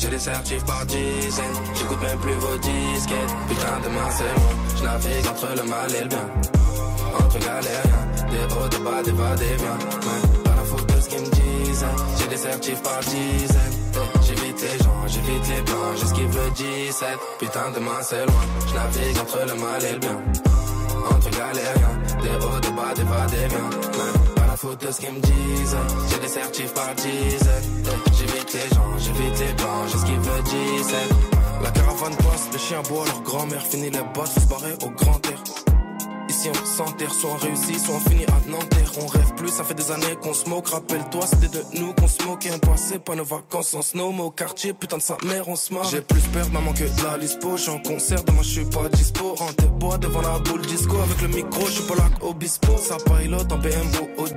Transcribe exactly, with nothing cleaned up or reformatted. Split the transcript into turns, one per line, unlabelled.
j'ai des certifs par dizaines. J'écoute même plus vos disquettes. Putain demain c'est moi, je navigue entre le mal et le bien. Entre galériens, des hauts, des bas, des va, des viens. Ouais, pas la faute de ce qu'ils me disent. J'ai des certifs par dizaines. J'évite les gens, j'évite les blancs, j'esquive le dix-sept. Putain demain c'est loin, je navigue entre le mal et le bien. Entre galériens, des hauts, des bas, des va, des viens. Ouais, pas la faute de ce qu'ils me disent. J'ai des certifs par dizaines. J'évite les gens, j'évite les blancs, j'esquive le dix-sept. La caravane passe, les chiens boivent, leur grand-mère finit les bottes, faut se barrer au grand air. Ici on s'enterre, soit on réussit, soit on finit à Nanterre. On rêve plus, ça fait des années qu'on se moque. Rappelle-toi, c'était de nous qu'on se moquait. On passait pas nos vacances en snow, mais au quartier, putain de sa mère, on se marre. J'ai plus peur de maman que de la lispo. J'suis en concert, demain j'suis pas dispo. Rentre bois devant la boule disco. Avec le micro, j'suis pas là qu'au bispo. Ça pilote en B M W au